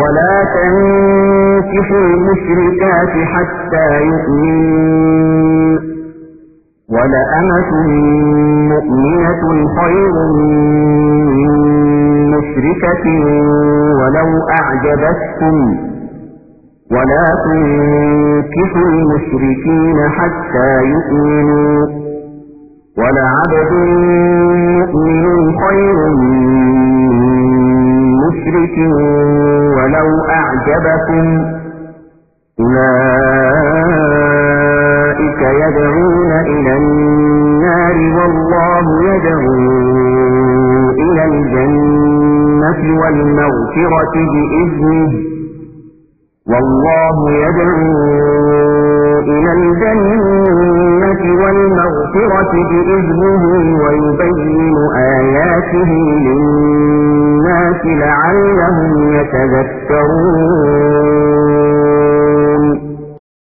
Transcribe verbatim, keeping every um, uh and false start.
ولا تنكحوا المشركات حتى يؤمنوا ولأمة مؤمنة خير من مشركة ولو أعجبتكم ولا تنكحوا المشركين حتى يؤمنوا ولعبد مؤمن خير من مشرك ولو أعجبكم أولئك يدعون إلى النار والله يدعو إلى الجنة والمغفرة بإذنه والله يدعو إلى الجنة والمغفرة بإذنه ويبين آياته للناس لعلهم يتذكرون